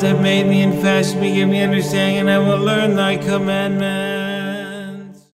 have made me and fashioned me, give me understanding, and I will learn thy commandments.